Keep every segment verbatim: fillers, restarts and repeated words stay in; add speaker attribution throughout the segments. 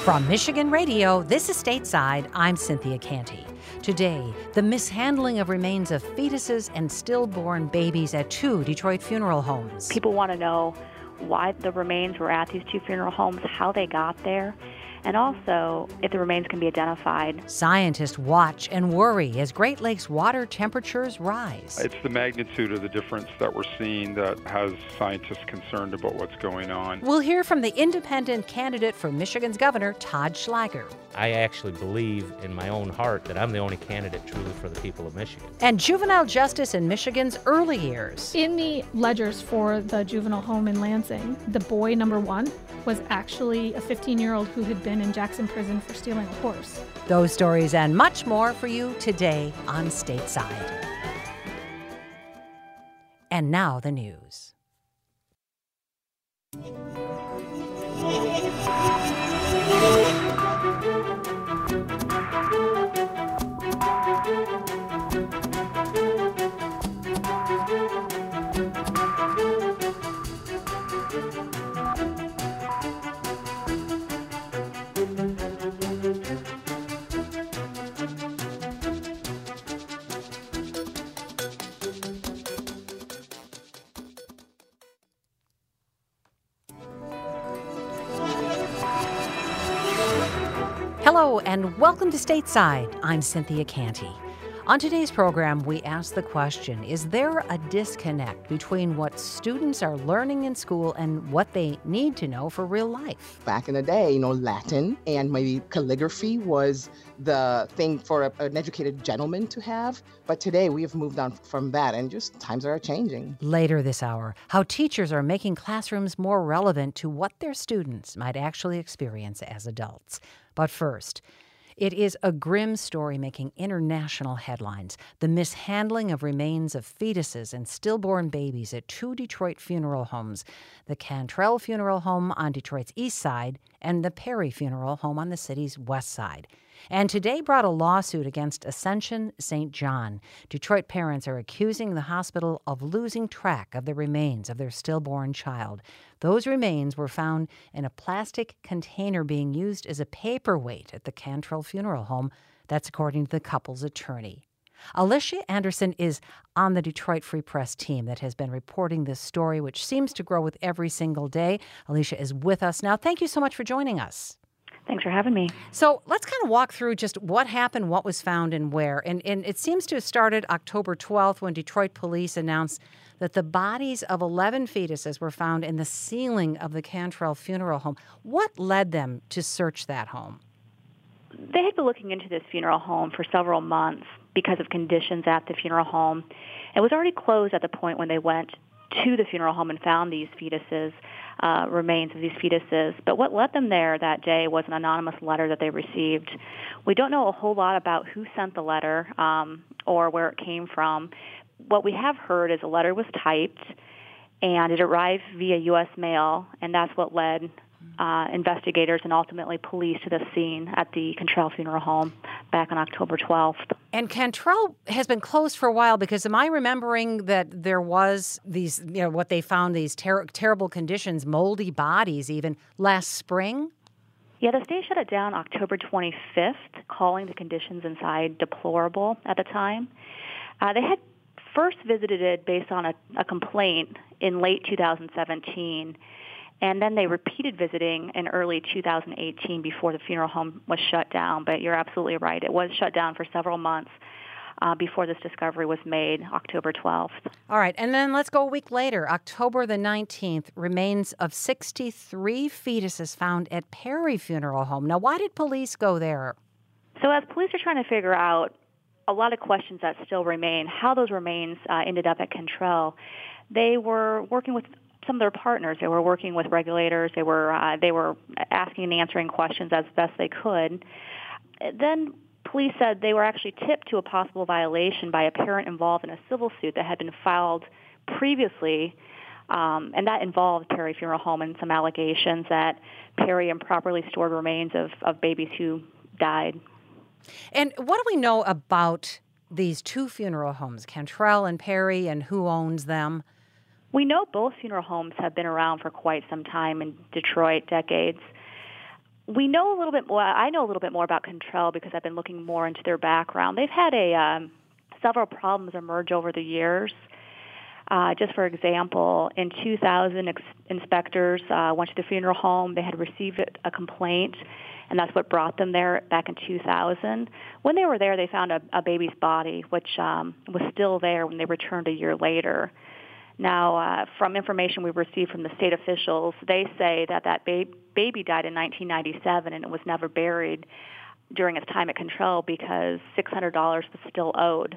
Speaker 1: From Michigan Radio, this is Stateside. I'm Cynthia Canty. Today, the mishandling of remains of fetuses and stillborn babies at two Detroit funeral homes.
Speaker 2: People want to know why the remains were at these two funeral homes, how they got there, and also if the remains can be identified.
Speaker 1: Scientists watch and worry as Great Lakes water temperatures rise.
Speaker 3: It's the magnitude of the difference that we're seeing that has scientists concerned about what's going on.
Speaker 1: We'll hear from the independent candidate for Michigan's governor, Todd Schlager.
Speaker 4: I actually believe in my own heart that I'm the only candidate truly for the people of Michigan.
Speaker 1: And juvenile justice in Michigan's early years.
Speaker 5: In the ledgers for the juvenile home in Lansing, the boy number one was actually a fifteen-year-old who had been in Jackson Prison for stealing a horse.
Speaker 1: Those stories and much more for you today on Stateside. And now the news. Hello and welcome to Stateside. I'm Cynthia Canty. On today's program, we ask the question, is there a disconnect between what students are learning in school and what they need to know for real life?
Speaker 6: Back in the day, you know, Latin and maybe calligraphy was the thing for a, an educated gentleman to have. But today we have moved on from that and just times are changing.
Speaker 1: Later this hour, how teachers are making classrooms more relevant to what their students might actually experience as adults. But first, it is a grim story making international headlines. The mishandling of remains of fetuses and stillborn babies at two Detroit funeral homes, the Cantrell Funeral Home on Detroit's east side and the Perry Funeral Home on the city's west side. And today brought a lawsuit against Ascension Saint John. Detroit parents are accusing the hospital of losing track of the remains of their stillborn child. Those remains were found in a plastic container being used as a paperweight at the Cantrell Funeral Home. That's according to the couple's attorney. Alicia Anderson is on the Detroit Free Press team that has been reporting this story, which seems to grow with every single day. Alicia is with us now. Thank you so much for joining us.
Speaker 2: Thanks for having me.
Speaker 1: So let's kind of walk through just what happened, what was found, and where. And, and it seems to have started October twelfth when Detroit police announced that the bodies of eleven fetuses were found in the ceiling of the Cantrell Funeral Home. What led them to search that home?
Speaker 2: They had been looking into this funeral home for several months because of conditions at the funeral home. It was already closed at the point when they went to the funeral home and found these fetuses. Uh, remains of these fetuses. But what led them there that day was an anonymous letter that they received. We don't know a whole lot about who sent the letter um, or where it came from. What we have heard is a letter was typed and it arrived via U S mail, and that's what led uh, investigators and ultimately police to the scene at the Cantrell Funeral Home back on October twelfth.
Speaker 1: And Cantrell has been closed for a while because am I remembering that there was these, you know, what they found, these ter- terrible conditions, moldy bodies even, last spring?
Speaker 2: Yeah, the state shut it down October twenty-fifth, calling the conditions inside deplorable at the time. Uh, they had first visited it based on a, a complaint in late two thousand seventeen, and then they repeated visiting in early two thousand eighteen before the funeral home was shut down. But you're absolutely right. It was shut down for several months uh, before this discovery was made, October twelfth.
Speaker 1: All right. And then let's go a week later, October the nineteenth, remains of sixty-three fetuses found at Perry Funeral Home. Now, why did police go there?
Speaker 2: So as police are trying to figure out a lot of questions that still remain, how those remains uh, ended up at Cantrell, they were working with some of their partners. They were working with regulators. They were uh, they were asking and answering questions as best they could. Then police said they were actually tipped to a possible violation by a parent involved in a civil suit that had been filed previously, um, and that involved Perry Funeral Home and some allegations that Perry improperly stored remains of, of babies who died.
Speaker 1: And what do we know about these two funeral homes, Cantrell and Perry, and who owns them?
Speaker 2: We know both funeral homes have been around for quite some time in Detroit, decades. We know a little bit more. I know a little bit more about Cantrell because I've been looking more into their background. They've had a um, several problems emerge over the years. Uh, just for example, in two thousand, ex- inspectors uh, went to the funeral home. They had received a complaint, and that's what brought them there back in two thousand. When they were there, they found a, a baby's body, which um, was still there when they returned a year later. Now, uh, from information we've received from the state officials, they say that that ba- baby died in nineteen ninety-seven and it was never buried during its time at Cantrell because six hundred dollars was still owed.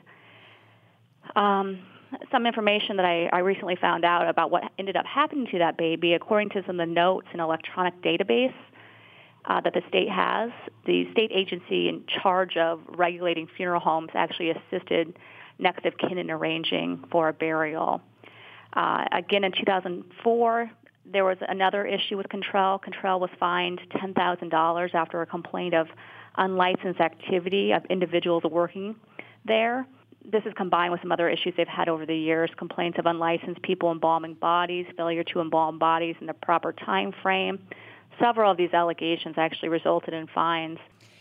Speaker 2: Um, some information that I, I recently found out about what ended up happening to that baby, according to some of the notes in an electronic database uh, that the state has, the state agency in charge of regulating funeral homes actually assisted next of kin in arranging for a burial. Uh, again, in two thousand four, there was another issue with Cantrell. Cantrell was fined ten thousand dollars after a complaint of unlicensed activity of individuals working there. This is combined with some other issues they've had over the years, complaints of unlicensed people embalming bodies, failure to embalm bodies in the proper time frame. Several of these allegations actually resulted in fines.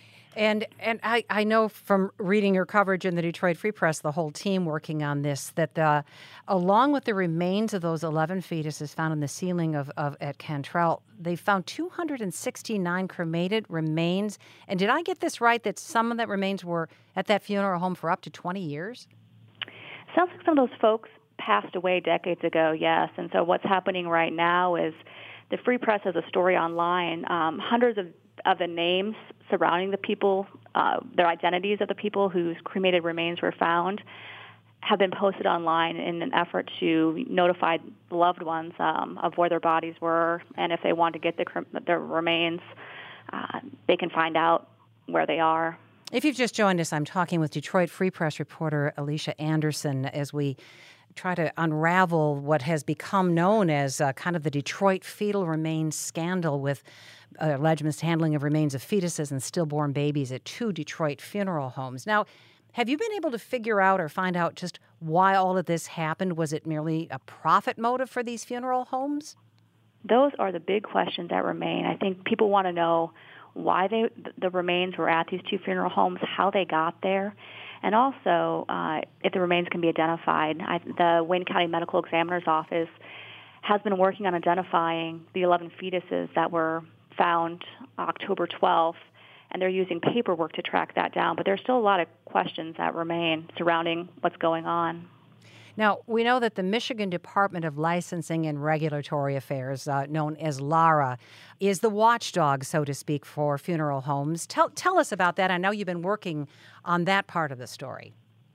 Speaker 1: And and I, I know from reading your coverage in the Detroit Free Press, the whole team working on this, that the, along with the remains of those eleven fetuses found in the ceiling of, of at Cantrell, they found two hundred sixty-nine cremated remains. And did I get this right, that some of that remains were at that funeral home for up to twenty years?
Speaker 2: Sounds like some of those folks passed away decades ago, yes. And so what's happening right now is the Free Press has a story online, um, hundreds of of the names surrounding the people, uh, their identities of the people whose cremated remains were found, have been posted online in an effort to notify the loved ones um, of where their bodies were, and if they want to get the, their remains, uh, they can find out where they are.
Speaker 1: If you've just joined us, I'm talking with Detroit Free Press reporter Alicia Anderson as we try to unravel what has become known as uh, kind of the Detroit fetal remains scandal with uh, alleged mishandling of remains of fetuses and stillborn babies at two Detroit funeral homes. Now, have you been able to figure out or find out just why all of this happened? Was it merely a profit motive for these funeral homes?
Speaker 2: Those are the big questions that remain. I think people want to know why they, the remains were at these two funeral homes, how they got there, and also uh, if the remains can be identified. I, the Wayne County Medical Examiner's Office has been working on identifying the eleven fetuses that were found October twelfth, and they're using paperwork to track that down. But there's still a lot of questions that remain surrounding what's going on.
Speaker 1: Now, we know that the Michigan Department of Licensing and Regulatory Affairs, uh, known as LARA, is the watchdog, so to speak, for funeral homes. Tell, tell us about that. I know you've been working on that part of the story.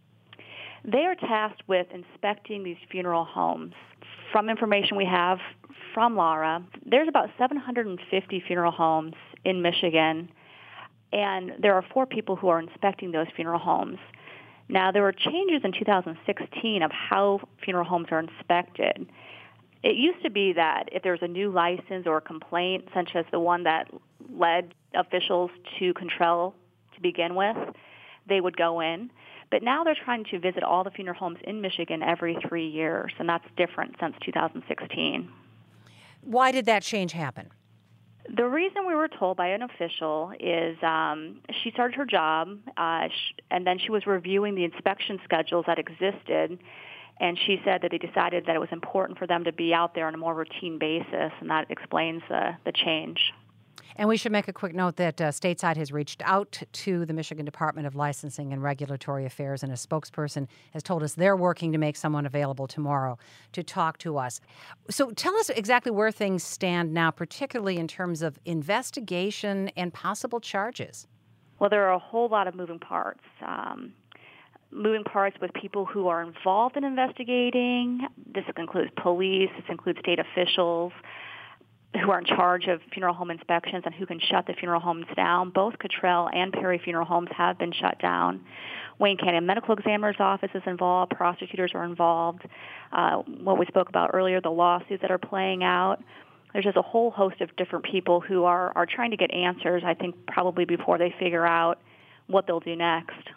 Speaker 2: They are tasked with inspecting these funeral homes. From information we have from LARA, there's about seven hundred fifty funeral homes in Michigan, and there are four people who are inspecting those funeral homes. Now, there were changes in two thousand sixteen of how funeral homes are inspected. It used to be that if there was a new license or a complaint, such as the one that led officials to Cantrell to begin with, they would go in. But now they're trying to visit all the funeral homes in Michigan every three years, and that's different since two thousand sixteen.
Speaker 1: Why did that change happen?
Speaker 2: The reason we were told by an official is um, she started her job, uh, sh- and then she was reviewing the inspection schedules that existed, and she said that they decided that it was important for them to be out there on a more routine basis, and that explains the, the change.
Speaker 1: And we should make a quick note that uh, Stateside has reached out to the Michigan Department of Licensing and Regulatory Affairs, and a spokesperson has told us they're working to make someone available tomorrow to talk to us. So tell us exactly where things stand now, particularly in terms of investigation and possible charges.
Speaker 2: Well, there are a whole lot of moving parts. Um, moving parts with people who are involved in investigating. This includes police. This includes state officials who are in charge of funeral home inspections and who can shut the funeral homes down. Both Cantrell and Perry Funeral Homes have been shut down. Wayne County Medical Examiner's Office is involved. Prosecutors are involved. Uh, what we spoke about earlier, the lawsuits that are playing out. There's just a whole host of different people who are, are trying to get answers, I think, probably before they figure out what they'll do next.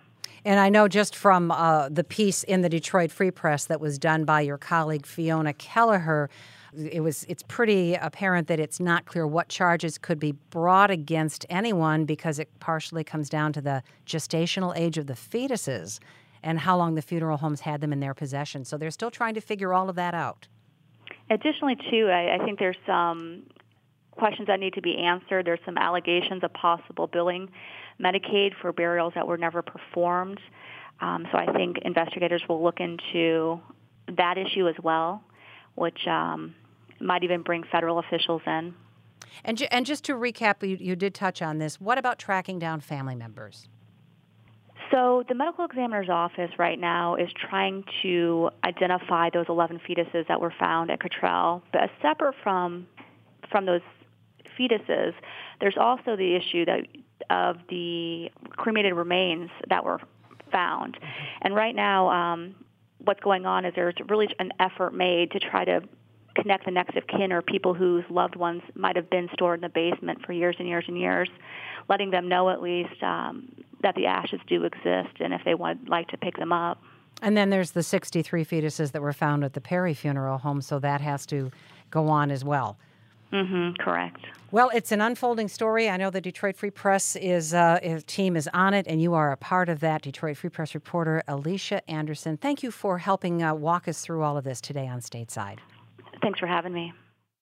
Speaker 1: And I know just from uh, the piece in the Detroit Free Press that was done by your colleague Fiona Kelleher, it was it's pretty apparent that it's not clear what charges could be brought against anyone because it partially comes down to the gestational age of the fetuses and how long the funeral homes had them in their possession. So they're still trying to figure all of that out.
Speaker 2: Additionally, too, I, I think there's some questions that need to be answered. There's some allegations of possible billing Medicaid for burials that were never performed. Um, so I think investigators will look into that issue as well, which um, might even bring federal officials in.
Speaker 1: And, ju- and just to recap, you, you did touch on this. What about tracking down family members?
Speaker 2: So the medical examiner's office right now is trying to identify those eleven fetuses that were found at Cottrell. But separate from from those fetuses, there's also the issue that of the cremated remains that were found. And right now, um, what's going on is there's really an effort made to try to connect the next of kin or people whose loved ones might have been stored in the basement for years and years and years, letting them know at least um, that the ashes do exist and if they would like to pick them up.
Speaker 1: And then there's the sixty-three fetuses that were found at the Perry Funeral Home, so that has to go on as well.
Speaker 2: Mm-hmm, correct.
Speaker 1: Well, it's an unfolding story. I know the Detroit Free Press is uh, is, team is on it, and you are a part of that. Detroit Free Press reporter Alicia Anderson, thank you for helping uh, walk us through all of this today on Stateside.
Speaker 2: Thanks for having me.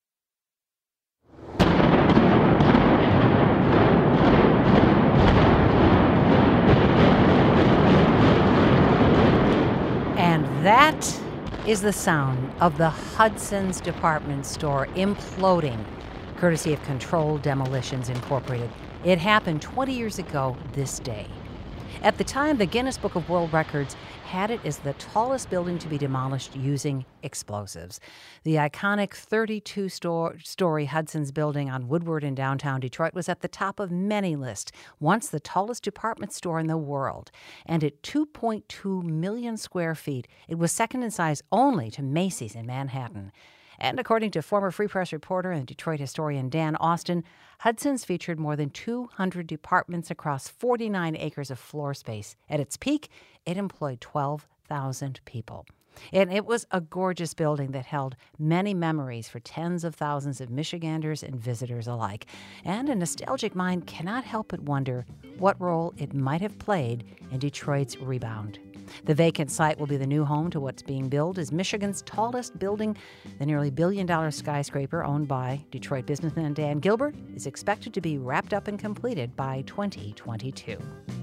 Speaker 1: And that is the sound of the Hudson's department store imploding, courtesy of Controlled Demolitions Incorporated. It happened twenty years ago this day. At the time, the Guinness Book of World Records had it as the tallest building to be demolished using explosives. The iconic thirty-two story Hudson's building on Woodward in downtown Detroit was at the top of many lists, once the tallest department store in the world. And at two point two million square feet, it was second in size only to Macy's in Manhattan. And according to former Free Press reporter and Detroit historian Dan Austin, Hudson's featured more than two hundred departments across forty-nine acres of floor space. At its peak, it employed twelve thousand people. And it was a gorgeous building that held many memories for tens of thousands of Michiganders and visitors alike. And a nostalgic mind cannot help but wonder what role it might have played in Detroit's rebound. The vacant site will be the new home to what's being built as Michigan's tallest building. The nearly billion-dollar skyscraper owned by Detroit businessman Dan Gilbert is expected to be wrapped up and completed by twenty twenty-two.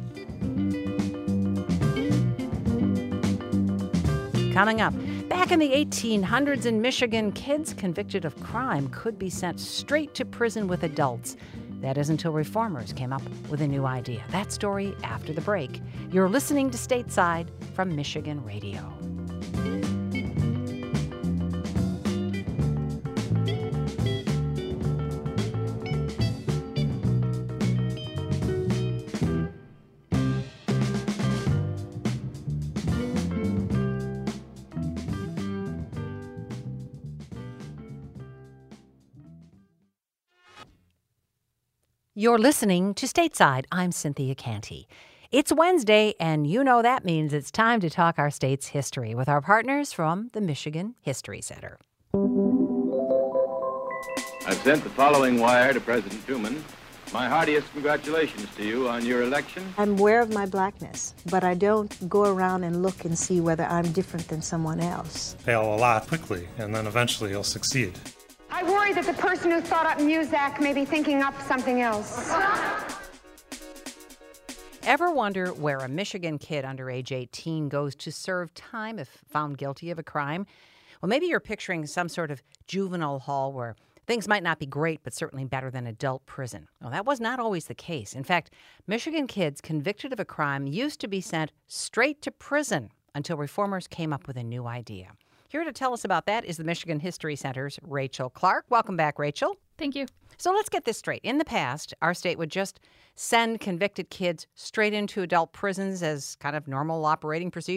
Speaker 1: Coming up, back in the eighteen hundreds in Michigan, kids convicted of crime could be sent straight to prison with adults. That is until reformers came up with a new idea. That story after the break. You're listening to Stateside from Michigan Radio. You're listening to Stateside. I'm Cynthia Canty. It's Wednesday, and you know that means it's time to talk our state's history with our partners from the Michigan History Center.
Speaker 7: I've sent the following wire to President Truman. My heartiest congratulations to you on your election.
Speaker 8: I'm aware of my blackness, but I don't go around and look and see whether I'm different than someone else.
Speaker 9: Fail a lot quickly, and then eventually you'll succeed.
Speaker 10: I worry that the person who thought up Muzak may be thinking up something else.
Speaker 1: Ever wonder where a Michigan kid under age eighteen goes to serve time if found guilty of a crime? Well, maybe you're picturing some sort of juvenile hall where things might not be great, but certainly better than adult prison. Well, that was not always the case. In fact, Michigan kids convicted of a crime used to be sent straight to prison until reformers came up with a new idea. Here to tell us about that is the Michigan History Center's Rachel Clark. Welcome back, Rachel.
Speaker 5: Thank you.
Speaker 1: So let's get this straight. In the past, our state would just send convicted kids straight into adult prisons as kind of normal operating procedure?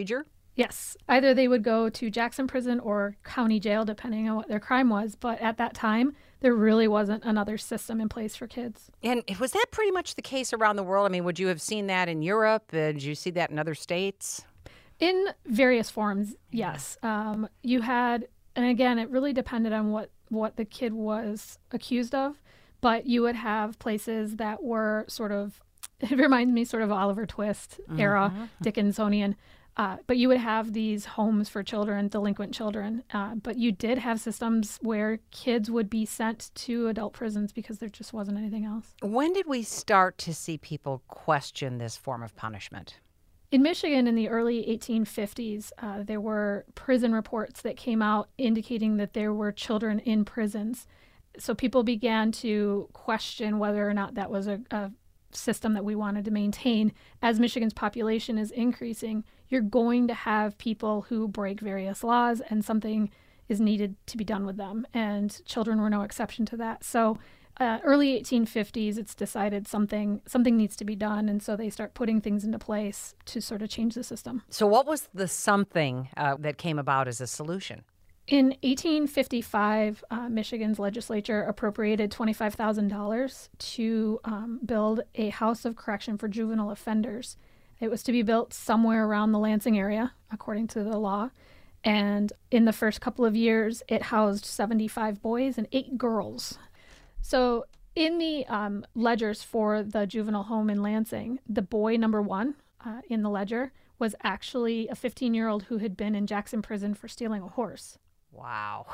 Speaker 5: Yes. Either they would go to Jackson Prison or county jail, depending on what their crime was. But at that time, there really wasn't another system in place for kids.
Speaker 1: And was that pretty much the case around the world? I mean, would you have seen that in Europe? Uh, did you see that in other states?
Speaker 5: In various forms, yes. Um, you had, and again, it really depended on what, what the kid was accused of. But you would have places that were sort of, it reminds me sort of Oliver Twist era, mm-hmm. Dickinsonian. Uh, but you would have these homes for children, delinquent children. Uh, but you did have systems where kids would be sent to adult prisons because there just wasn't anything else.
Speaker 1: When did we start to see people question this form of punishment?
Speaker 5: In Michigan in the early eighteen fifties, uh, there were prison reports that came out indicating that there were children in prisons. So people began to question whether or not that was a, a system that we wanted to maintain. As Michigan's population is increasing, you're going to have people who break various laws, and something is needed to be done with them. And children were no exception to that. So uh, early eighteen fifties, it's decided something something needs to be done. And so they start putting things into place to sort of change the system.
Speaker 1: So what was the something uh, that came about as a solution?
Speaker 5: In eighteen fifty-five, uh, Michigan's legislature appropriated twenty-five thousand dollars to um, build a house of correction for juvenile offenders. It was to be built somewhere around the Lansing area, according to the law. And in the first couple of years, it housed seventy-five boys and eight girls. So in the um, ledgers for the juvenile home in Lansing, the boy number one uh, in the ledger was actually a fifteen-year-old who had been in Jackson Prison for stealing a horse.
Speaker 1: Wow.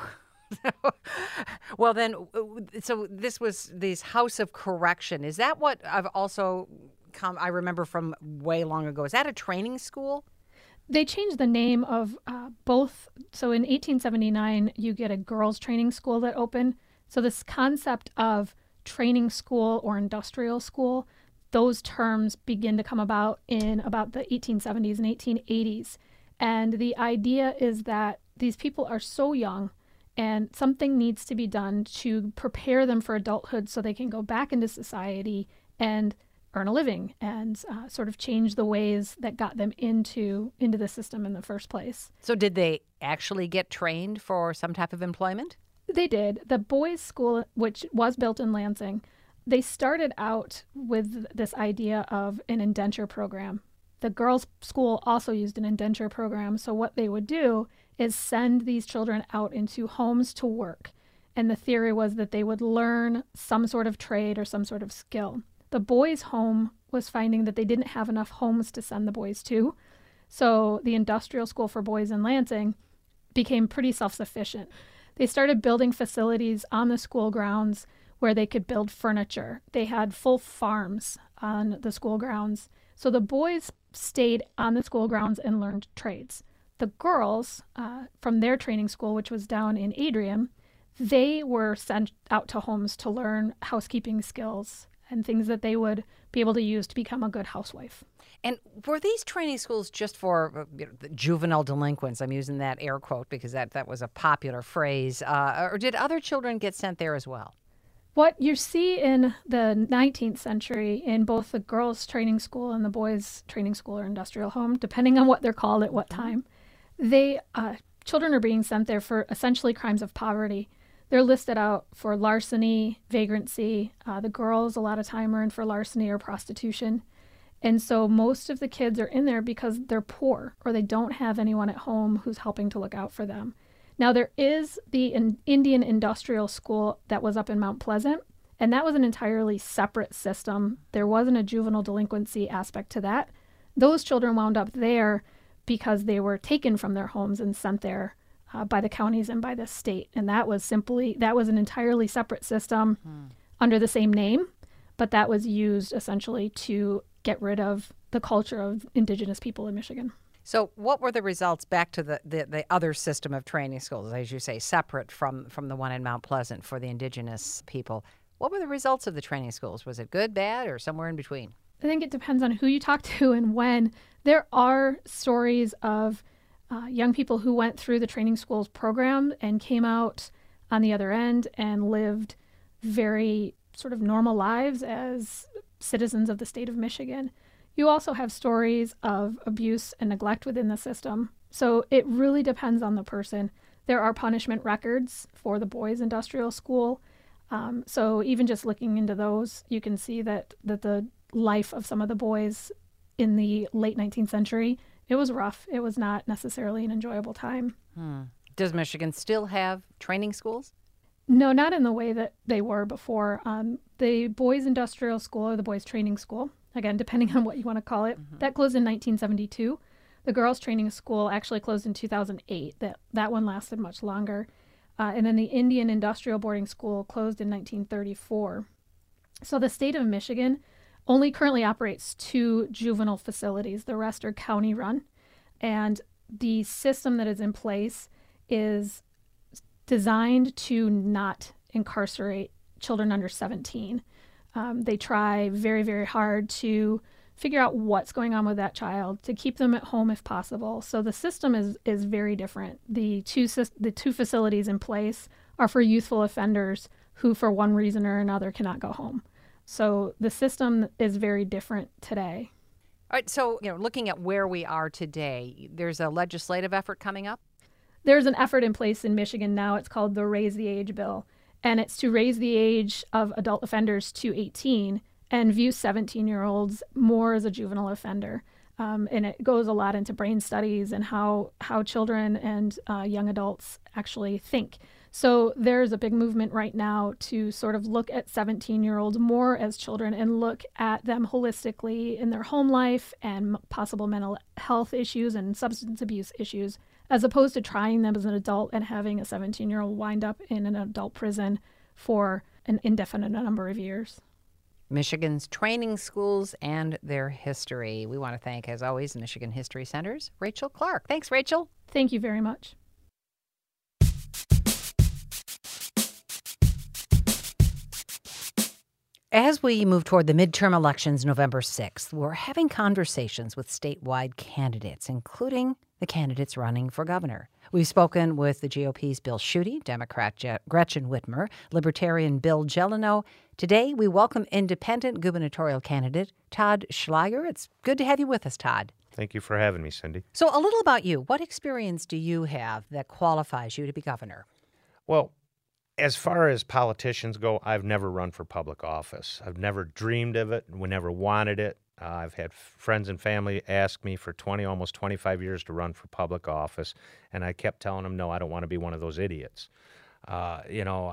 Speaker 1: Well, then, so this was this House of Correction. Is that what I've also come, I remember from way long ago? Is that a training school?
Speaker 5: They changed the name of uh, both. So in eighteen seventy-nine, you get a girls' training school that opened. So this concept of training school or industrial school, those terms begin to come about in about the eighteen seventies and eighteen eighties. And the idea is that these people are so young and something needs to be done to prepare them for adulthood so they can go back into society and earn a living and uh, sort of change the ways that got them into into the system in the first place.
Speaker 1: So did they actually get trained for some type of employment?
Speaker 5: They did. The boys' school, which was built in Lansing, they started out with this idea of an indenture program. The girls' school also used an indenture program. So what they would do is send these children out into homes to work. And the theory was that they would learn some sort of trade or some sort of skill. The boys' home was finding that they didn't have enough homes to send the boys to. So the industrial school for boys in Lansing became pretty self-sufficient. They started building facilities on the school grounds where they could build furniture. They had full farms on the school grounds. So the boys stayed on the school grounds and learned trades. The girls, uh, from their training school, which was down in Adrian, they were sent out to homes to learn housekeeping skills and things that they would be able to use to become a good housewife.
Speaker 1: And were these training schools just for you know, the juvenile delinquents? I'm using that air quote because that, that was a popular phrase. Uh, or did other children get sent there as well?
Speaker 5: What you see in the nineteenth century in both the girls' training school and the boys' training school or industrial home, depending on what they're called at what time, they uh, children are being sent there for essentially crimes of poverty. They're listed out for larceny, vagrancy. Uh, the girls a lot of time are in for larceny or prostitution. And so most of the kids are in there because they're poor or they don't have anyone at home who's helping to look out for them. Now, there is the Indian Industrial School that was up in Mount Pleasant, and that was an entirely separate system. There wasn't a juvenile delinquency aspect to that. Those children wound up there because they were taken from their homes and sent there uh, by the counties and by the state. And that was simply, that was an entirely separate system hmm. under the same name, but that was used essentially to get rid of the culture of indigenous people in Michigan.
Speaker 1: So what were the results back to the, the, the other system of training schools, as you say, separate from, from the one in Mount Pleasant for the indigenous people? What were the results of the training schools? Was it good, bad, or somewhere in between?
Speaker 5: I think it depends on who you talk to and when. There are stories of uh, young people who went through the training schools program and came out on the other end and lived very sort of normal lives as citizens of the state of Michigan. You also have stories of abuse and neglect within the system. So it really depends on the person. There are punishment records for the boys' industrial school. Um, so even just looking into those, you can see that, that the life of some of the boys in the late nineteenth century, it was rough. It was not necessarily an enjoyable time.
Speaker 1: Hmm. Does Michigan still have training schools?
Speaker 5: No, not in the way that they were before. Um, the boys' industrial school or the boys' training school, again, depending on what you want to call it, mm-hmm. that closed in nineteen seventy-two. The girls' training school actually closed in two thousand eight. That, that one lasted much longer. Uh, and then the Indian Industrial Boarding School closed in nineteen thirty-four. So the state of Michigan only currently operates two juvenile facilities. The rest are county run. And the system that is in place is designed to not incarcerate children under seventeen. Um, they try very, very hard to figure out what's going on with that child, to keep them at home if possible. So the system is is very different. The two the two facilities in place are for youthful offenders who, for one reason or another, cannot go home. So the system is very different today.
Speaker 1: All right, so you know, looking at where we are today, there's a legislative effort coming up?
Speaker 5: There's an effort in place in Michigan now. It's called the Raise the Age Bill, and it's to raise the age of adult offenders to eighteen and view seventeen-year-olds more as a juvenile offender. Um, and it goes a lot into brain studies and how, how children and uh, young adults actually think. So there's a big movement right now to sort of look at seventeen-year-olds more as children and look at them holistically in their home life and possible mental health issues and substance abuse issues, as opposed to trying them as an adult and having a seventeen-year-old wind up in an adult prison for an indefinite number of years.
Speaker 1: Michigan's training schools and their history. We want to thank, as always, Michigan History Center's Rachel Clark. Thanks, Rachel.
Speaker 5: Thank you very much.
Speaker 1: As we move toward the midterm elections November sixth, we're having conversations with statewide candidates, including the candidates running for governor. We've spoken with the G O P's Bill Schuette, Democrat Je- Gretchen Whitmer, Libertarian Bill Gelano. Today, we welcome independent gubernatorial candidate Todd Schlager. It's good to have you with us, Todd.
Speaker 4: Thank you for having me, Cindy.
Speaker 1: So a little about you. What experience do you have that qualifies you to be governor?
Speaker 4: Well, as far as politicians go, I've never run for public office. I've never dreamed of it. We never wanted it. Uh, I've had friends and family ask me for twenty, almost twenty-five years to run for public office, and I kept telling them, no, I don't want to be one of those idiots. Uh, you know,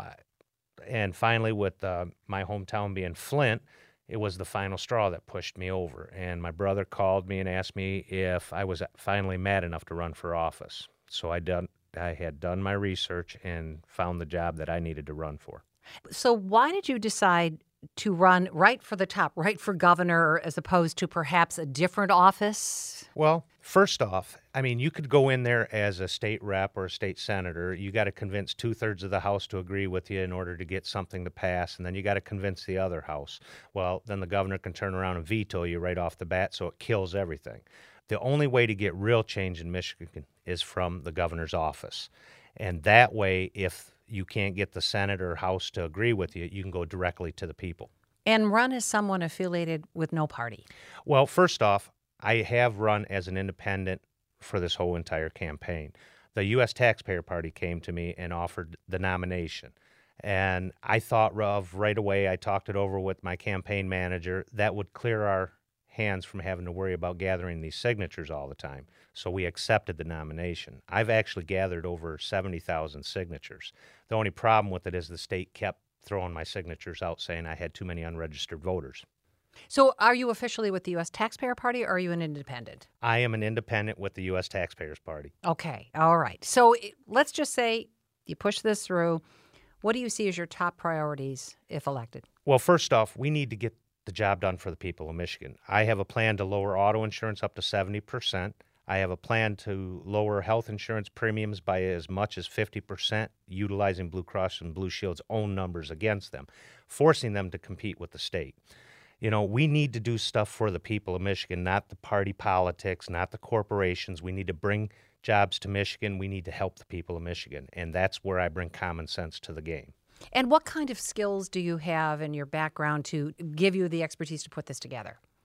Speaker 4: and finally with uh, my hometown being Flint, it was the final straw that pushed me over. And my brother called me and asked me if I was finally mad enough to run for office. So I done. I had done my research and found the job that I needed to run for.
Speaker 1: So why did you decide to run right for the top, right for governor, as opposed to perhaps a different office?
Speaker 4: Well, first off, I mean, you could go in there as a state rep or a state senator. You got to convince two-thirds of the House to agree with you in order to get something to pass, and then you got to convince the other House. Well, then the governor can turn around and veto you right off the bat, so it kills everything. The only way to get real change in Michigan is from the governor's office. And that way, if you can't get the Senate or House to agree with you, you can go directly to the people.
Speaker 1: And run as someone affiliated with no party.
Speaker 4: Well, first off, I have run as an independent for this whole entire campaign. The U S Taxpayer Party came to me and offered the nomination. And I thought of right away, I talked it over with my campaign manager, that would clear our hands from having to worry about gathering these signatures all the time. So we accepted the nomination. I've actually gathered over seventy thousand signatures. The only problem with it is the state kept throwing my signatures out saying I had too many unregistered voters.
Speaker 1: So are you officially with the U S Taxpayer Party, or are you an independent?
Speaker 4: I am an independent with the U S Taxpayers Party.
Speaker 1: Okay, all right. So let's just say you push this through. What do you see as your top priorities if elected?
Speaker 4: Well, first off, we need to get the job done for the people of Michigan. I have a plan to lower auto insurance up to seventy percent. I have a plan to lower health insurance premiums by as much as fifty percent, utilizing Blue Cross and Blue Shield's own numbers against them, forcing them to compete with the state. You know, we need to do stuff for the people of Michigan, not the party politics, not the corporations. We need to bring jobs to Michigan. We need to help the people of Michigan, and that's where I bring common sense to the game.
Speaker 1: And what kind of skills do you have in your background to give you the expertise to put this together?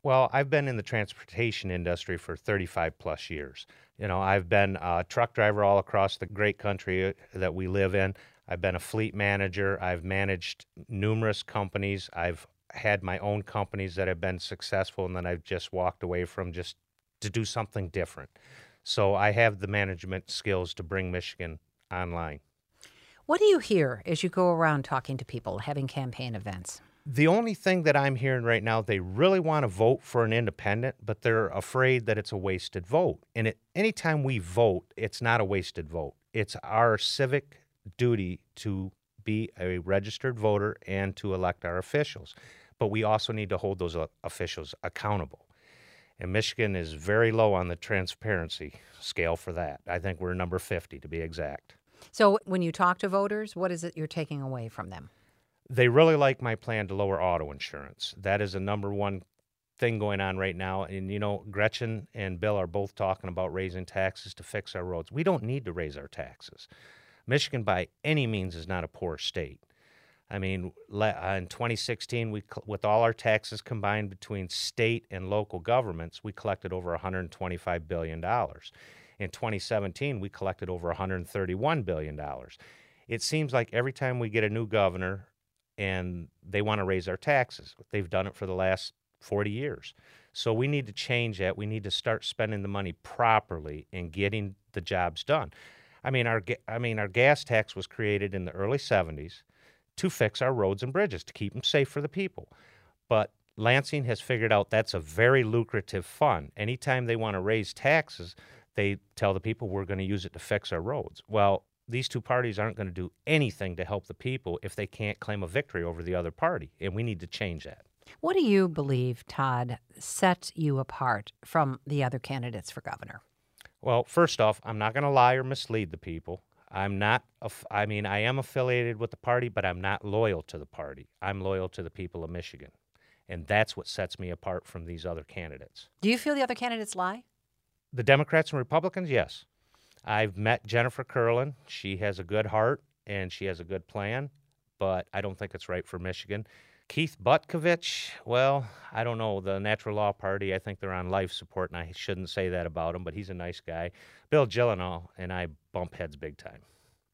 Speaker 4: Well, I've been in the transportation industry for thirty-five plus years. You know, I've been a truck driver all across the great country that we live in. I've been a fleet manager. I've managed numerous companies. I've had my own companies that have been successful and then I've just walked away from just to do something different. So I have the management skills to bring Michigan online.
Speaker 1: What do you hear as you go around talking to people, having campaign events?
Speaker 4: The only thing that I'm hearing right now, they really want to vote for an independent, but they're afraid that it's a wasted vote. And it, anytime we vote, it's not a wasted vote. It's our civic duty to be a registered voter and to elect our officials. But we also need to hold those officials accountable. And Michigan is very low on the transparency scale for that. I think we're number fifty to be exact.
Speaker 1: So when you talk to voters, what is it you're taking away from them?
Speaker 4: They really like my plan to lower auto insurance. That is a number one thing going on right now. And, you know, Gretchen and Bill are both talking about raising taxes to fix our roads. We don't need to raise our taxes. Michigan, by any means, is not a poor state. I mean, in twenty sixteen, we, with all our taxes combined between state and local governments, we collected over one hundred twenty-five billion dollars. In twenty seventeen, we collected over one hundred thirty-one billion dollars. It seems like every time we get a new governor and they want to raise our taxes, they've done it for the last forty years. So we need to change that. We need to start spending the money properly and getting the jobs done. I mean, our I mean, our gas tax was created in the early seventies to fix our roads and bridges, to keep them safe for the people. But Lansing has figured out that's a very lucrative fund. Anytime they want to raise taxes, they tell the people we're going to use it to fix our roads. Well, these two parties aren't going to do anything to help the people if they can't claim a victory over the other party, and we need to change that.
Speaker 1: What do you believe, Todd, sets you apart from the other candidates for governor?
Speaker 4: Well, first off, I'm not going to lie or mislead the people. I'm not, I mean, I am affiliated with the party, but I'm not loyal to the party. I'm loyal to the people of Michigan. And that's what sets me apart from these other candidates.
Speaker 1: Do you feel the other candidates lie?
Speaker 4: The Democrats and Republicans, yes. I've met Jennifer Curlin. She has a good heart and she has a good plan, but I don't think it's right for Michigan. Keith Butkovich, well, I don't know. The Natural Law Party, I think they're on life support, and I shouldn't say that about him, but he's a nice guy. Bill Gyllenhaal and I bump heads big time.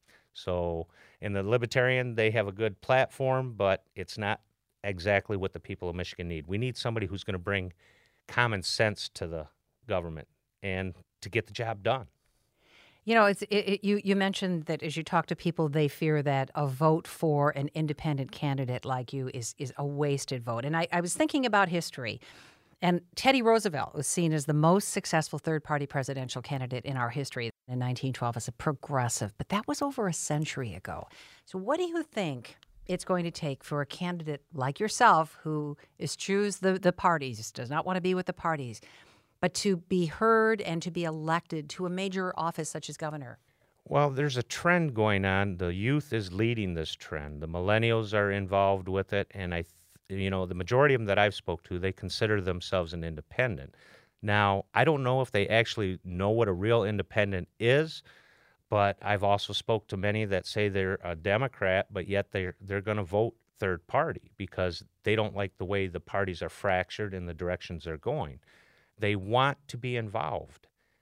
Speaker 4: So in the Libertarian, they have a good platform, but it's not exactly what the people of Michigan need. We need somebody who's going to bring common sense to the government and to get the job done.
Speaker 1: You know, it's it, it, you, you mentioned that as you talk to people, they fear that a vote for an independent candidate like you is, is a wasted vote. And I, I was thinking about history. And Teddy Roosevelt was seen as the most successful third-party presidential candidate in our history in nineteen twelve as a progressive. But that was over a century ago. So what do you think it's going to take for a candidate like yourself who eschews the, the parties, does not want to be with the parties, but to be heard and to be elected to a major office such as governor?
Speaker 4: Well, there's a trend going on. The youth is leading this trend. The millennials are involved with it, and I, th- you know, the majority of them that I've spoke to, they consider themselves an independent. Now, I don't know if they actually know what a real independent is, but I've also spoke to many that say they're a Democrat, but yet they're they're going to vote third party because they don't like the way the parties are fractured and the directions they're going. They want to be involved.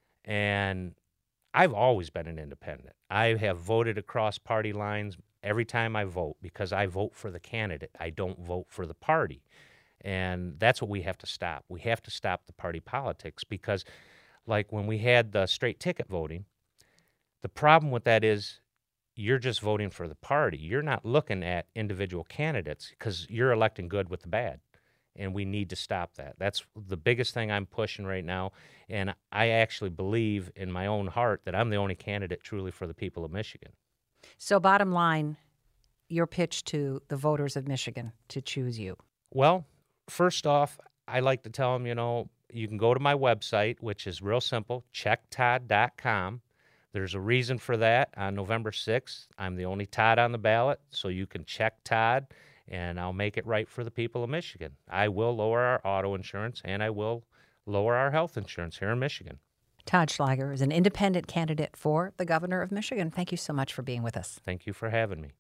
Speaker 4: And I've always been an independent. I have voted across party lines every time I vote because I vote for the candidate. I don't vote for the party. And that's what we have to stop. We have to stop the party politics because, like when we had the straight ticket voting, the problem with that is you're just voting for the party. You're not looking at individual candidates because you're electing good with the bad. And we need to stop that. That's the biggest thing I'm pushing right now. And I actually believe in my own heart that I'm the only candidate truly for the people of Michigan.
Speaker 1: So bottom line, your pitch to the voters of Michigan to choose you?
Speaker 4: Well, first off, I like to tell them, you know, you can go to my website, which is real simple, check todd dot com. There's a reason for that. On November sixth, I'm the only Todd on the ballot, so you can check Todd. And I'll make it right for the people of Michigan. I will lower our auto insurance, and I will lower our health insurance here in Michigan.
Speaker 1: Todd Schlager is an independent candidate for the governor of Michigan. Thank you so much for being with us.
Speaker 4: Thank you for having me.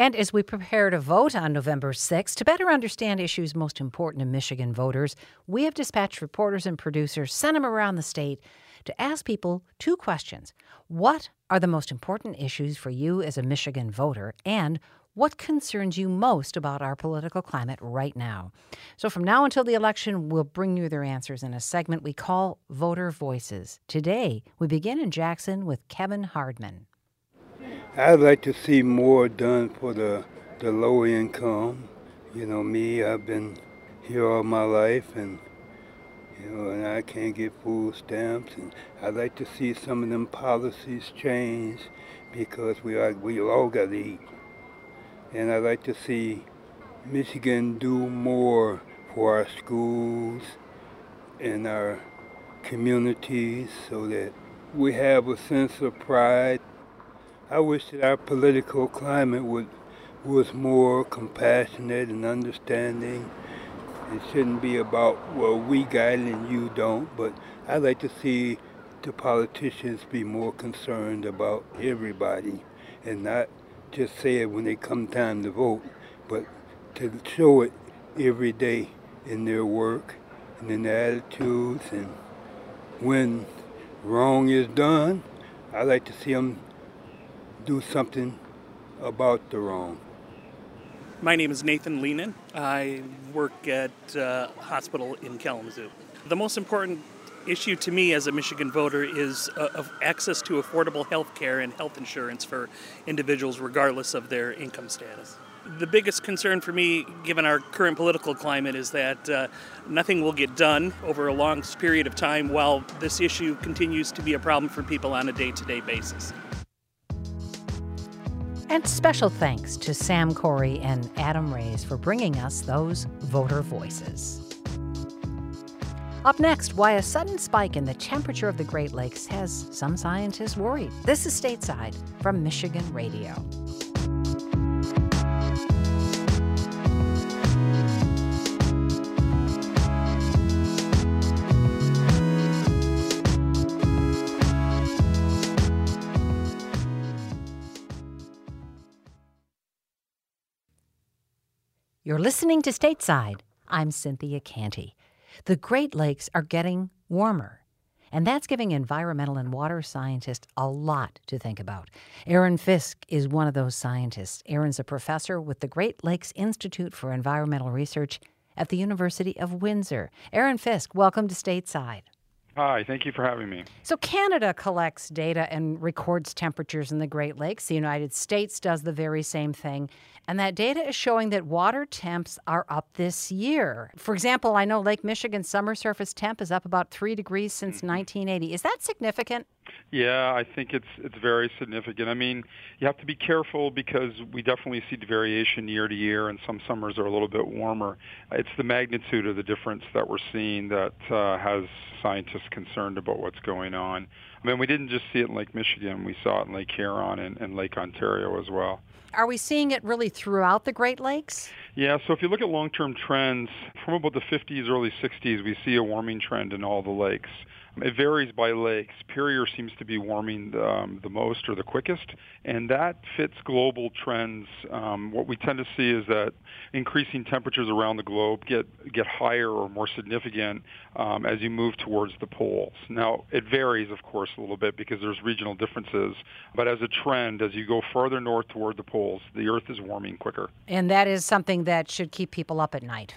Speaker 1: And as we prepare to vote on November sixth, to better understand issues most important to Michigan voters, we have dispatched reporters and producers, sent them around the state to ask people two questions. What are the most important issues for you as a Michigan voter? And what concerns you most about our political climate right now? So from now until the election, we'll bring you their answers in a segment we call Voter Voices. Today, we begin in Jackson with Kevin Hardman.
Speaker 11: I'd like to see more done for the, the low income. You know, me, I've been here all my life, and you know, and I can't get food stamps. And I'd like to see some of them policies change because we are we all got to eat. And I'd like to see Michigan do more for our schools and our communities so that we have a sense of pride. I wish that our political climate would was more compassionate and understanding. It shouldn't be about, well, we got it and you don't, but I'd like to see the politicians be more concerned about everybody and not just say it when they come time to vote, but to show it every day in their work and in their attitudes. And when wrong is done, I'd like to see them do something about the wrong.
Speaker 12: My name is Nathan Lehnan. I work at a hospital in Kalamazoo. The most important issue to me as a Michigan voter is uh, of access to affordable health care and health insurance for individuals regardless of their income status. The biggest concern for me, given our current political climate, is that uh, nothing will get done over a long period of time while this issue continues to be a problem for people on a day-to-day basis.
Speaker 1: And special thanks to Sam Corey and Adam Reyes for bringing us those voter voices. Up next, why a sudden spike in the temperature of the Great Lakes has some scientists worried. This is Stateside from Michigan Radio. You're listening to Stateside. I'm Cynthia Canty. The Great Lakes are getting warmer, and that's giving environmental and water scientists a lot to think about. Aaron Fisk is one of those scientists. Aaron's a professor with the Great Lakes Institute for Environmental Research at the University of Windsor. Aaron Fisk, welcome to Stateside.
Speaker 3: Hi, thank you for having me.
Speaker 1: So Canada collects data and records temperatures in the Great Lakes. The United States does the very same thing. And that data is showing that water temps are up this year. For example, I know Lake Michigan's summer surface temp is up about three degrees since mm-hmm. nineteen eighty. Is that significant?
Speaker 3: Yeah, I think it's it's very significant. I mean, you have to be careful because we definitely see the variation year to year, and some summers are a little bit warmer. It's the magnitude of the difference that we're seeing that uh, has scientists concerned about what's going on. I mean, we didn't just see it in Lake Michigan. We saw it in Lake Huron and, and Lake Ontario as well.
Speaker 1: Are we seeing it really throughout the Great Lakes?
Speaker 3: Yeah, so if you look at long-term trends, from about the fifties, early sixties, we see a warming trend in all the lakes. It varies by lake. Superior seems to be warming um, the most or the quickest, and that fits global trends. Um, what we tend to see is that increasing temperatures around the globe get get higher or more significant um, as you move towards the poles. Now, it varies, of course, a little bit because there's regional differences, but as a trend, as you go farther north toward the poles, the Earth is warming quicker.
Speaker 1: And that is something that should keep people up at night.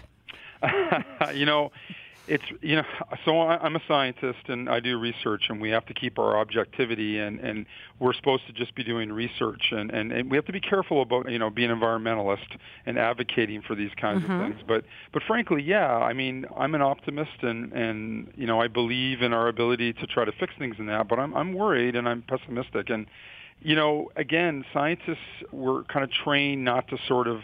Speaker 3: you know, It's, you know, so I'm a scientist and I do research, and we have to keep our objectivity, and, and we're supposed to just be doing research, and, and, and we have to be careful about, you know, being an environmentalist and advocating for these kinds mm-hmm. of things. But, but frankly, yeah, I mean, I'm an optimist, and, and, you know, I believe in our ability to try to fix things in that, but I'm, I'm worried and I'm pessimistic. And, you know, again, scientists were kind of trained not to sort of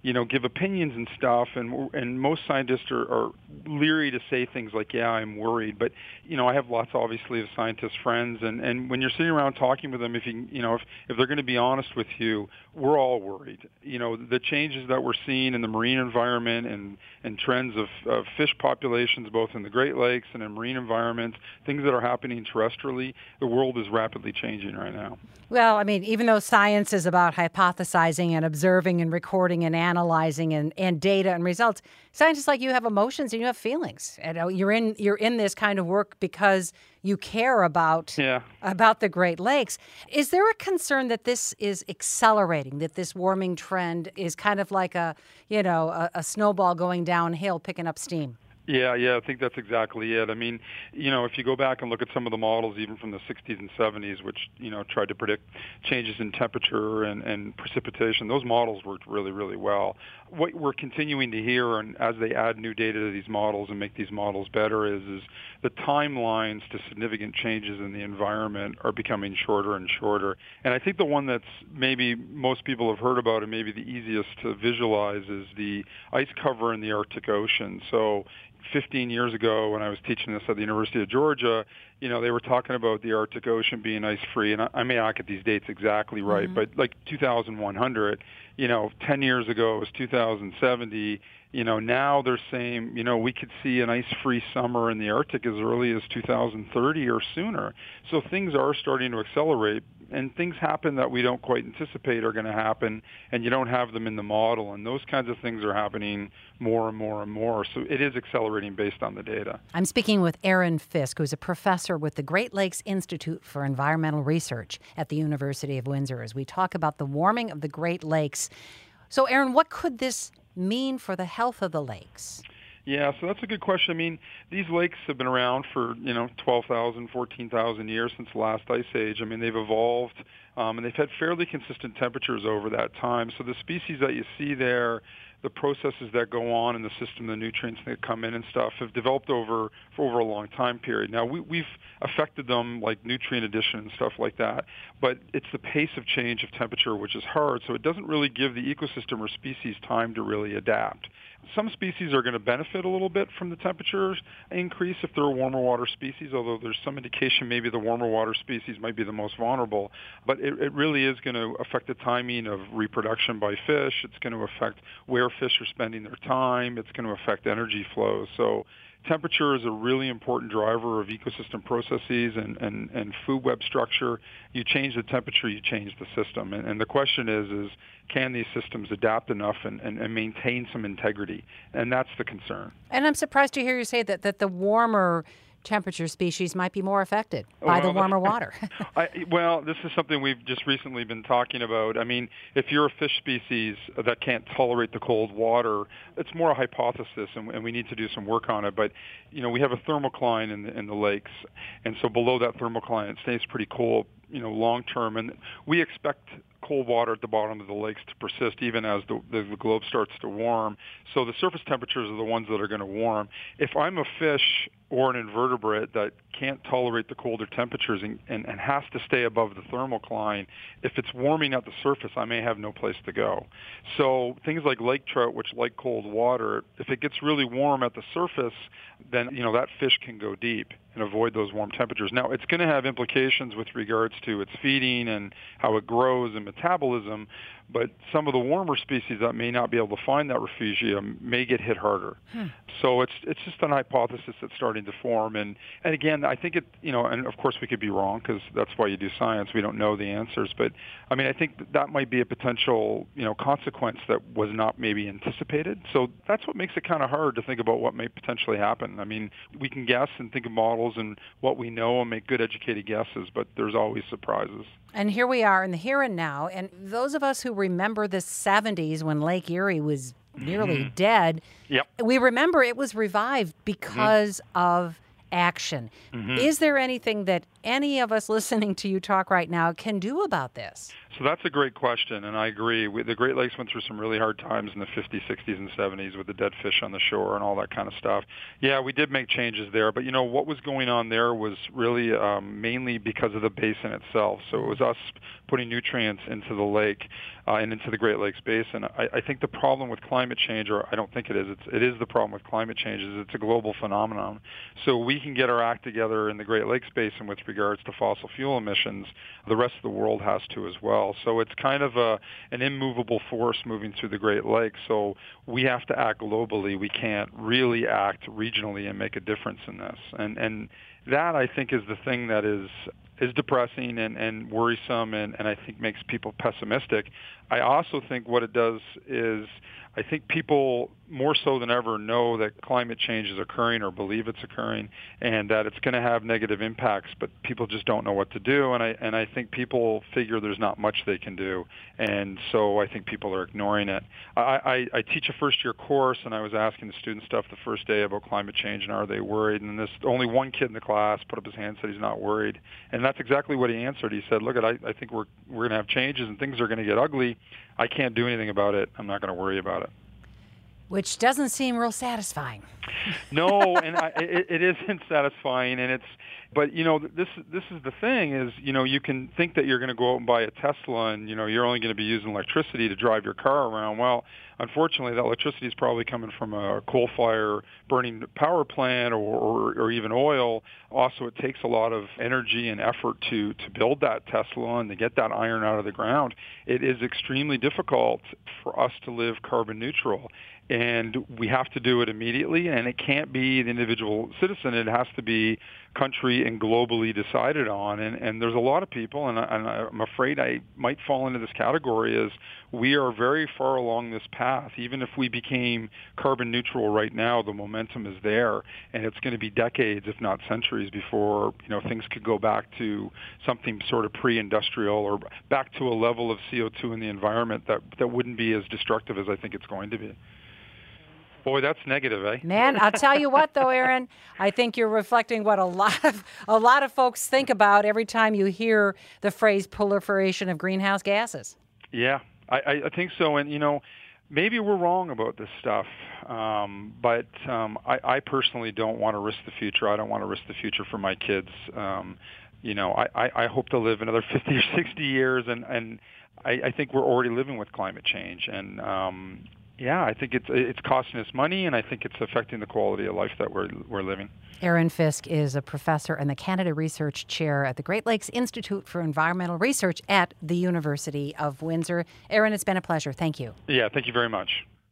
Speaker 3: you know, give opinions and stuff. And and most scientists are, are leery to say things like, yeah, I'm worried. But, you know, I have lots, obviously, of scientist friends. And, and when you're sitting around talking with them, if you, you know, if, if they're going to be honest with you, we're all worried. You know, the changes that we're seeing in the marine environment and, and trends of, of fish populations, both in the Great Lakes and in marine environments, things that are happening terrestrially, the world is rapidly changing right now.
Speaker 1: Well, I mean, even though science is about hypothesizing and observing and recording and analyzing and, and data and results, scientists like you have emotions and you have feelings. And you're in you're in this kind of work because you care about
Speaker 3: yeah.
Speaker 1: about the Great Lakes. Is there a concern that this is accelerating, that this warming trend is kind of like a, you know, a, a snowball going downhill, picking up steam?
Speaker 3: Yeah, yeah, I think that's exactly it. I mean, you know, if you go back and look at some of the models, even from the sixties and seventies, which, you know, tried to predict changes in temperature and, and precipitation, those models worked really, really well. What we're continuing to hear, and as they add new data to these models and make these models better, is, is the timelines to significant changes in the environment are becoming shorter and shorter. And I think the one that's maybe most people have heard about and maybe the easiest to visualize is the ice cover in the Arctic Ocean. So fifteen years ago, when I was teaching this at the University of Georgia, you know, they were talking about the Arctic Ocean being ice-free, and I, I may not get these dates exactly right, mm-hmm. but like two thousand one hundred, you know, ten years ago it was two thousand seventy. You know, now they're saying, you know, we could see an ice-free summer in the Arctic as early as two thousand thirty or sooner. So things are starting to accelerate, and things happen that we don't quite anticipate are going to happen, and you don't have them in the model, and those kinds of things are happening more and more and more. So it is accelerating based on the data.
Speaker 1: I'm speaking with Aaron Fisk, who's a professor with the Great Lakes Institute for Environmental Research at the University of Windsor, as we talk about the warming of the Great Lakes. So, Aaron, what could this mean for the health of the lakes?
Speaker 3: Yeah, so that's a good question. I mean, these lakes have been around for, you know, twelve thousand, fourteen thousand years since the last ice age. I mean, they've evolved, um, and they've had fairly consistent temperatures over that time. So the species that you see there, the processes that go on in the system, the nutrients that come in and stuff, have developed over for over a long time period. Now, we, we've affected them like nutrient addition and stuff like that, but it's the pace of change of temperature which is hard, so it doesn't really give the ecosystem or species time to really adapt. Some species are going to benefit a little bit from the temperature increase if they're a warmer water species, although there's some indication maybe the warmer water species might be the most vulnerable. But it, it really is going to affect the timing of reproduction by fish. It's going to affect where fish are spending their time. It's going to affect energy flow. So temperature is a really important driver of ecosystem processes and, and, and food web structure. You change the temperature, you change the system. And, and the question is, is can these systems adapt enough and, and, and maintain some integrity? And that's the concern.
Speaker 1: And I'm surprised to hear you say that, that the warmer temperature species might be more affected by well, the warmer water.
Speaker 3: I, well, this is something we've just recently been talking about. I mean, if you're a fish species that can't tolerate the cold water, it's more a hypothesis, and, and we need to do some work on it. But, you know, we have a thermocline in the, in the lakes, and so below that thermocline, it stays pretty cold, you know, long term. And we expect cold water at the bottom of the lakes to persist even as the, the, the globe starts to warm. So the surface temperatures are the ones that are going to warm. If I'm a fish or an invertebrate that can't tolerate the colder temperatures and, and, and has to stay above the thermocline, if it's warming at the surface, I may have no place to go. So things like lake trout, which like cold water, if it gets really warm at the surface, then, you know, that fish can go deep and avoid those warm temperatures. Now, it's going to have implications with regards to its feeding and how it grows and metabolism, but some of the warmer species that may not be able to find that refugium may get hit harder. Hmm. So it's it's just an hypothesis that's starting to form. And, and again, I think it, you know, and of course we could be wrong because that's why you do science. We don't know the answers. But, I mean, I think that, that might be a potential, you know, consequence that was not maybe anticipated. So that's what makes it kind of hard to think about what may potentially happen. I mean, we can guess and think of models and what we know and make good educated guesses, but there's always surprises.
Speaker 1: And here we are in the here and now. And those of us who remember the seventies when Lake Erie was nearly mm-hmm. dead,
Speaker 3: yep.
Speaker 1: we remember it was revived because mm-hmm. of action. Mm-hmm. Is there anything that any of us listening to you talk right now can do about this?
Speaker 3: So that's a great question, and I agree. We, the Great Lakes went through some really hard times in the fifties, sixties, and seventies with the dead fish on the shore and all that kind of stuff. Yeah, we did make changes there, but you know what was going on there was really um, mainly because of the basin itself. So it was us putting nutrients into the lake uh, and into the Great Lakes Basin. I, I think the problem with climate change, or I don't think it is, it's, it is the problem with climate change, is it's a global phenomenon. So we can get our act together in the Great Lakes Basin with regards to fossil fuel emissions. The rest of the world has to as well. So it's kind of a, an immovable force moving through the Great Lakes. So we have to act globally. We can't really act regionally and make a difference in this. And and that, I think, is the thing that is is depressing and, and worrisome and, and I think makes people pessimistic. I also think what it does is I think people more so than ever know that climate change is occurring or believe it's occurring and that it's going to have negative impacts, but people just don't know what to do. And I and I think people figure there's not much they can do. And so I think people are ignoring it. I, I, I teach a first-year course, and I was asking the student stuff the first day about climate change and are they worried? And this only one kid in the class put up his hand and said he's not worried. And that's exactly what he answered. He said, look, I, I think we're, we're going to have changes and things are going to get ugly. I can't do anything about it. I'm not going to worry about it.
Speaker 1: Which doesn't seem real satisfying.
Speaker 3: No, and I, it, it isn't satisfying, and it's. But you know, this this is the thing is, you know, you can think that you're going to go out and buy a Tesla, and you know, you're only going to be using electricity to drive your car around. Well, unfortunately, that electricity is probably coming from a coal fire burning power plant, or, or or even oil. Also, it takes a lot of energy and effort to to build that Tesla and to get that iron out of the ground. It is extremely difficult for us to live carbon neutral. And we have to do it immediately, and it can't be the individual citizen. It has to be country and globally decided on. And, and there's a lot of people, and, I, and I'm afraid I might fall into this category, is we are very far along this path. Even if we became carbon neutral right now, the momentum is there, and it's going to be decades, if not centuries, before you know things could go back to something sort of pre-industrial or back to a level of C O two in the environment that, that wouldn't be as destructive as I think it's going to be. Boy, that's negative, eh?
Speaker 1: Man, I'll tell you what, though, Aaron, I think you're reflecting what a lot of a lot of folks think about every time you hear the phrase proliferation of greenhouse gases.
Speaker 3: Yeah, I, I think so. And, you know, maybe we're wrong about this stuff, um, but um, I, I personally don't want to risk the future. I don't want to risk the future for my kids. Um, you know, I, I, I hope to live another fifty or sixty years, and, and I, I think we're already living with climate change. And, um yeah, I think it's it's costing us money, and I think it's affecting the quality of life that we're we're living.
Speaker 1: Aaron Fisk is a professor and the Canada Research Chair at the Great Lakes Institute for Environmental Research at the University of Windsor. Aaron, it's been a pleasure. Thank you.
Speaker 3: Yeah, thank you very much.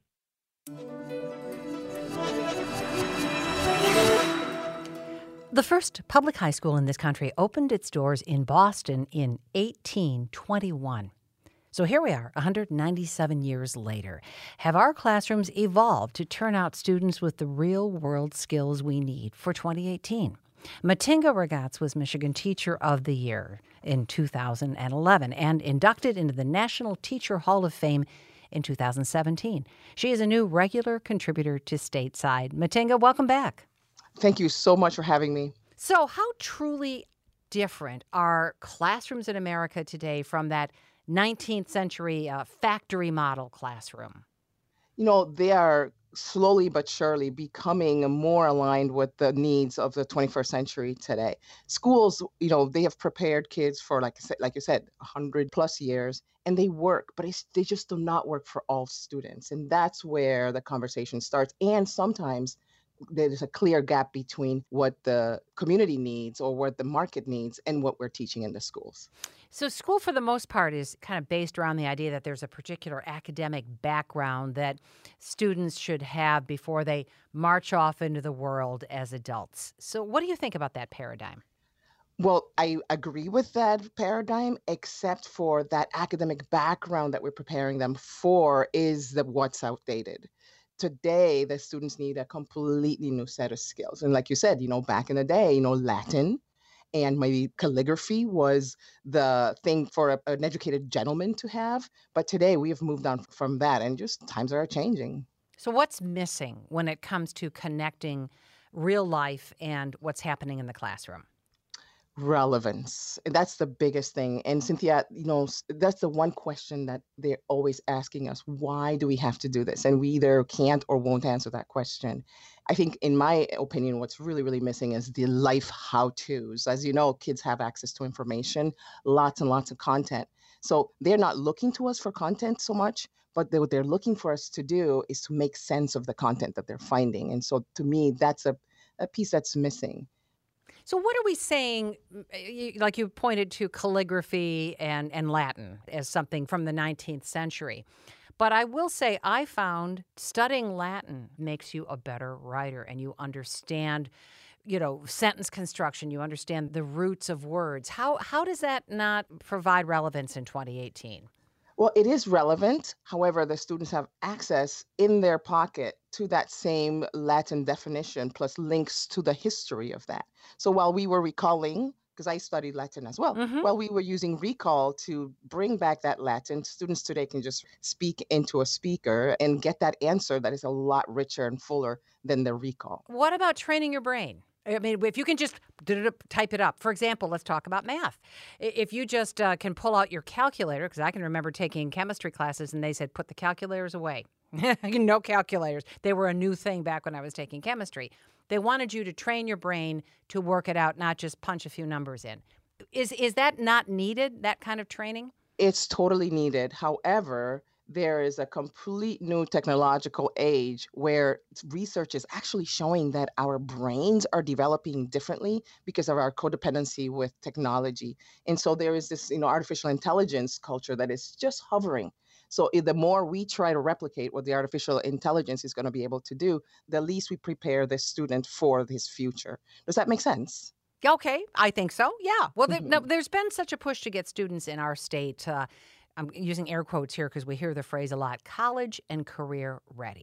Speaker 1: The first public high school in this country opened its doors in Boston in eighteen twenty-one. So here we are, one hundred ninety-seven years later. Have our classrooms evolved to turn out students with the real-world skills we need for twenty eighteen? Matinga Ragaz was Michigan Teacher of the Year in two thousand eleven and inducted into the National Teacher Hall of Fame in two thousand seventeen. She is a new regular contributor to Stateside. Matinga, welcome back.
Speaker 6: Thank you so much for having me.
Speaker 1: So how truly different are classrooms in America today from that nineteenth century uh, factory model classroom?
Speaker 6: You know, they are slowly but surely becoming more aligned with the needs of the twenty-first century today. Schools, you know, they have prepared kids for, like I said, like you said, one hundred plus years, and they work, but it's, they just do not work for all students. And that's where the conversation starts. And sometimes there's a clear gap between what the community needs or what the market needs and what we're teaching in the schools.
Speaker 1: So school, for the most part, is kind of based around the idea that there's a particular academic background that students should have before they march off into the world as adults. So what do you think about that paradigm?
Speaker 6: Well, I agree with that paradigm, except for that academic background that we're preparing them for is the what's outdated. Today, the students need a completely new set of skills. And like you said, you know, back in the day, you know, Latin and maybe calligraphy was the thing for a, an educated gentleman to have. But today we have moved on from that, and just times are changing.
Speaker 1: So what's missing when it comes to connecting real life and what's happening in the classroom?
Speaker 6: Relevance. And that's the biggest thing. And Cynthia, you know, s- that's the one question that they're always asking us. Why do we have to do this? And we either can't or won't answer that question. I think, in my opinion, what's really, really missing is the life how-tos. As you know, kids have access to information, lots and lots of content. So they're not looking to us for content so much, but they, what they're looking for us to do is to make sense of the content that they're finding. And so to me, that's a, a piece that's missing.
Speaker 1: So what are we saying, m- y- like you pointed to calligraphy and, and Latin as something from the nineteenth century. But I will say I found studying Latin makes you a better writer, and you understand, you know, sentence construction, you understand the roots of words. How how does that not provide relevance in twenty eighteen?
Speaker 6: Well, it is relevant. However, the students have access in their pocket to that same Latin definition plus links to the history of that. So while we were recalling, because I studied Latin as well,
Speaker 1: Mm-hmm.
Speaker 6: while we were using recall to bring back that Latin, students today can just speak into a speaker and get that answer that is a lot richer and fuller than the recall.
Speaker 1: What about training your brain? I mean, if you can just type it up. For example, let's talk about math. I- If you just uh, can pull out your calculator, because I can remember taking chemistry classes and they said, put the calculators away. No calculators. They were a new thing back when I was taking chemistry. They wanted you to train your brain to work it out, not just punch a few numbers in. Is is that not needed, that kind of training?
Speaker 6: It's totally needed. However, there is a complete new technological age where research is actually showing that our brains are developing differently because of our codependency with technology. And so there is this, you know, artificial intelligence culture that is just hovering. So i- the more we try to replicate what the artificial intelligence is going to be able to do, the least we prepare the student for his future. Does that make sense?
Speaker 1: Yeah, okay, I think so. Yeah. Well, there, no,
Speaker 6: Mhm.
Speaker 1: there's been such a push to get students in our state. Uh, I'm using air quotes here because we hear the phrase a lot: college and career ready.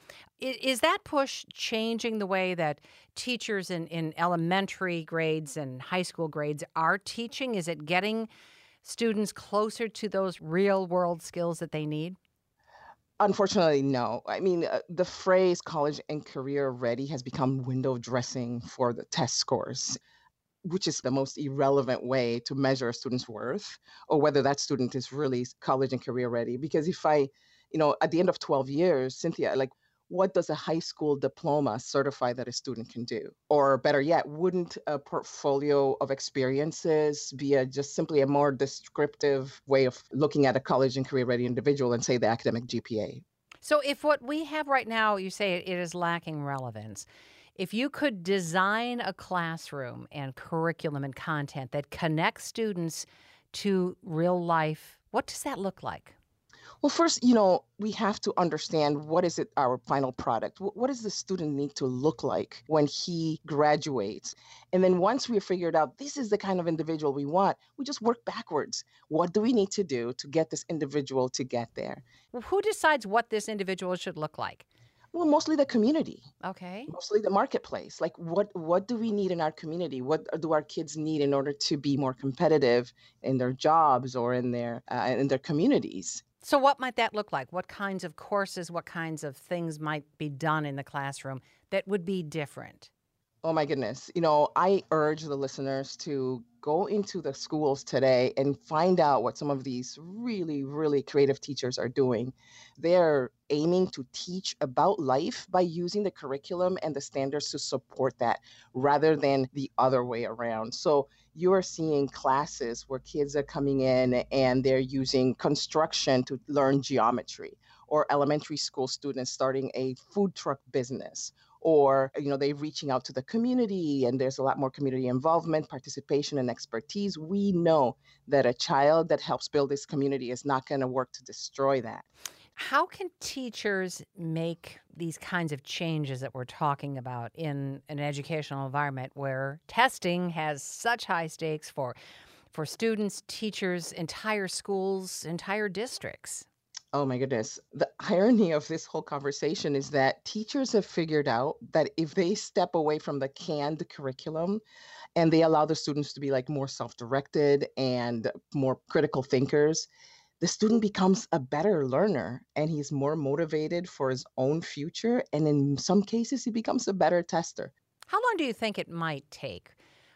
Speaker 1: I- Is that push changing the way that teachers in, in elementary grades and high school grades are teaching? Is it getting students closer to those real world skills that they need?
Speaker 6: Unfortunately, no. I mean, uh, the phrase college and career ready has become window dressing for the test scores, which is the most irrelevant way to measure a student's worth or whether that student is really s- college and career ready. Because if I, you know, at the end of twelve years, Cynthia, like, what does a high school diploma certify that a student can do? Or better yet, wouldn't a portfolio of experiences be a, just simply a more descriptive way of looking at a college and career ready individual and say the academic G P A?
Speaker 1: So, if what we have right now, you say it is lacking relevance, if you could design a classroom and curriculum and content that connects students to real life, what does that look like?
Speaker 6: Well, first, you know, we have to understand what is it our final product? Wh- What does the student need to look like when he graduates? And then once we figured out this is the kind of individual we want, we just work backwards. What do we need to do to get this individual to get there?
Speaker 1: Well, who decides what this individual should look like?
Speaker 6: Well, mostly the community,
Speaker 1: Okay.
Speaker 6: mostly the marketplace. Like, what what do we need in our community? What do our kids need in order to be more competitive in their jobs or in their uh, in their communities?
Speaker 1: So, what might that look like? What kinds of courses, what kinds of things might be done in the classroom that would be different?
Speaker 6: Oh my goodness. You know, I urge the listeners to go into the schools today and find out what some of these really, really creative teachers are doing. They're aiming to teach about life by using the curriculum and the standards to support that rather than the other way around. So you are seeing classes where kids are coming in and they're using construction to learn geometry, or elementary school students starting a food truck business, or you know they're reaching out to the community, and there's a lot more community involvement, participation, and expertise. We know that a child that helps build this community is not going to work to destroy that.
Speaker 1: How can teachers make these kinds of changes that we're talking about in an educational environment where testing has such high stakes for for students, teachers, entire schools, entire districts?
Speaker 6: Oh my goodness. The irony of this whole conversation is that teachers have figured out that if they step away from the canned curriculum and they allow the students to be like more self-directed and more critical thinkers, the student becomes a better learner and he's more motivated for his own future. And in some cases, he becomes a better tester.
Speaker 1: How long do you think it might take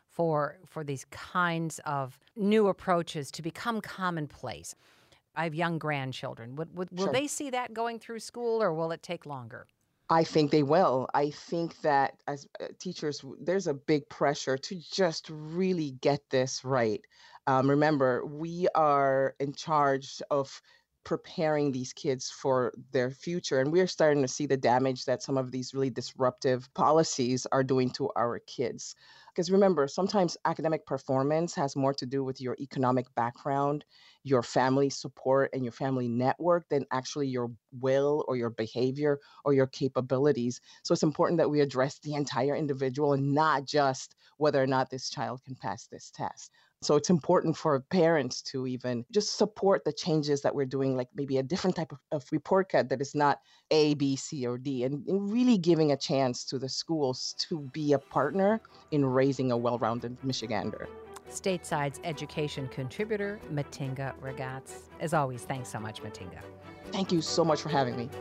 Speaker 1: for for these kinds of new approaches to become commonplace? I have young grandchildren. Would, would, will
Speaker 6: Sure.
Speaker 1: they see that going through school, or will it take longer?
Speaker 6: I think they will. I think that as uh, teachers, w- there's a big pressure to just really get this right. Um, remember, we are in charge of preparing these kids for their future, and we're starting to see the damage that some of these really disruptive policies are doing to our kids. Because remember, sometimes academic performance has more to do with your economic background, your family support, and your family network than actually your will or your behavior or your capabilities. So it's important that we address the entire individual and not just whether or not this child can pass this test. So it's important for parents to even just support the changes that we're doing, like maybe a different type of, of report card that is not A, B, C, or D, and, and really giving a chance to the schools to be a partner in raising a well-rounded Michigander.
Speaker 1: Stateside's education contributor, Matinga Ragaz. As always, thanks so much, Matinga.
Speaker 6: Thank you so much for having me.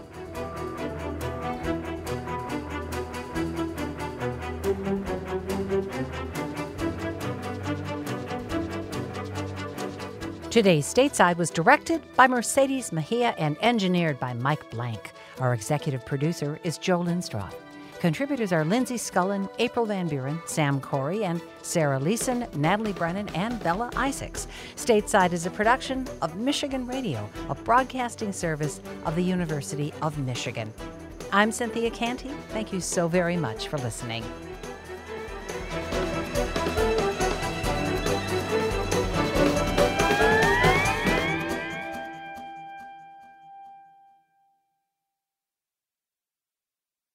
Speaker 1: Today's Stateside was directed by Mercedes Mejia and engineered by Mike Blank. Our executive producer is Joe Lindstroth. Contributors are Lindsay Scullen, April Van Buren, Sam Corey, and Sarah Leeson, Natalie Brennan, and Bella Isaacs. Stateside is a production of Michigan Radio, a broadcasting service of the University of Michigan. I'm Cynthia Canty. Thank you so very much for listening.